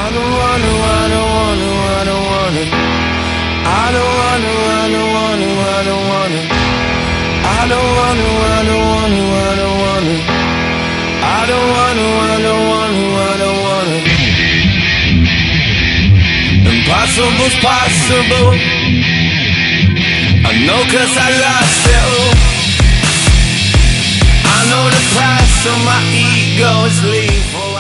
I don't wanna, I don't wanna, I don't wanna. I don't wanna, I don't wanna, I don't wanna. I don't wanna, I don't wanna, I don't wanna. I don't wanna, I don't wanna, I don't wanna. Impossible's possible. I know 'cause I lost it all. I know the price of my ego is lethal.